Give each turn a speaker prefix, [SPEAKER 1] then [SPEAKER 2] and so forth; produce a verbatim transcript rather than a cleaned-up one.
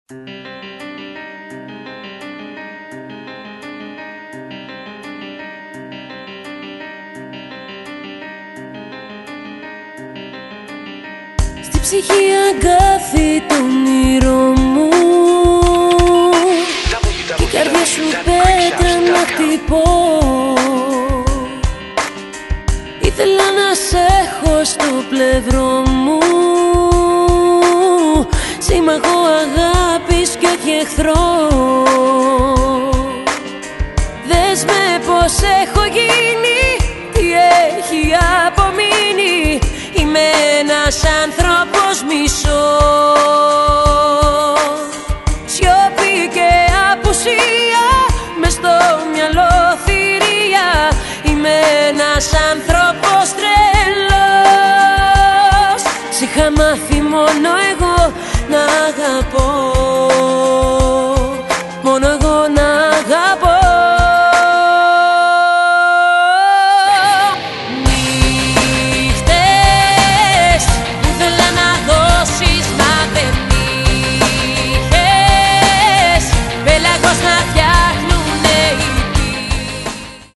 [SPEAKER 1] Στη ψυχή αγκάθι το όνειρό μου, η καρδιά σου πέτρα να χτυπώ. Ήθελα να σ' έχω στο πλευρό μου, σύμμαχο αγάπης κι όχι εχθρό. Δες με πως έχω γίνει, τι έχει απομείνει. Είμαι ένας άνθρωπος μισός. Σιωπή και απουσία, μες στο μυαλό θηρία. Είμαι ένας άνθρωπος τρελός. Σ' είχα μάθει μόνο εγώ να αγαπώ.